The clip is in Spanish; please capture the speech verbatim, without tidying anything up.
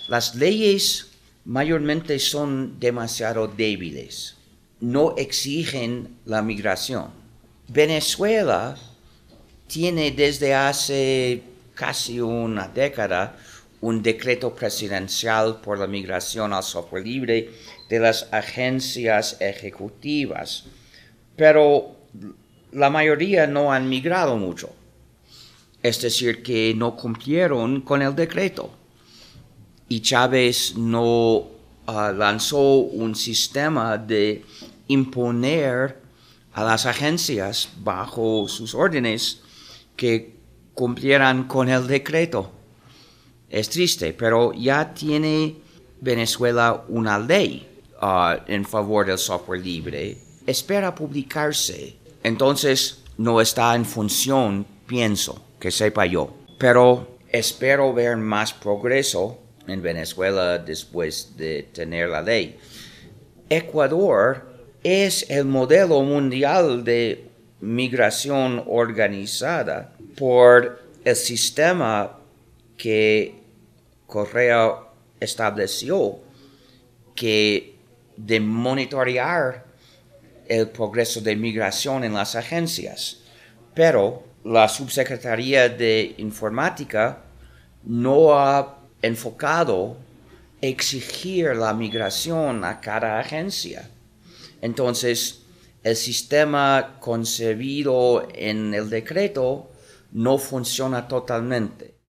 Las leyes mayormente son demasiado débiles. No exigen la migración. Venezuela tiene desde hace casi una década un decreto presidencial por la migración al software libre de las agencias ejecutivas, pero la mayoría no han migrado mucho. Es decir, que no cumplieron con el decreto. Y Chávez no uh, lanzó un sistema de imponer a las agencias bajo sus órdenes que cumplieran con el decreto. Es triste, pero ya tiene Venezuela una ley uh, en favor del software libre. Espera publicarse. Entonces no está en función, pienso, que sepa yo. Pero espero ver más progreso en Venezuela después de tener la ley. Ecuador es el modelo mundial de migración organizada por el sistema que Correa estableció, que de monitorear el progreso de migración en las agencias. Pero la Subsecretaría de Informática no ha enfocado exigir la migración a cada agencia. Entonces, el sistema concebido en el decreto no funciona totalmente.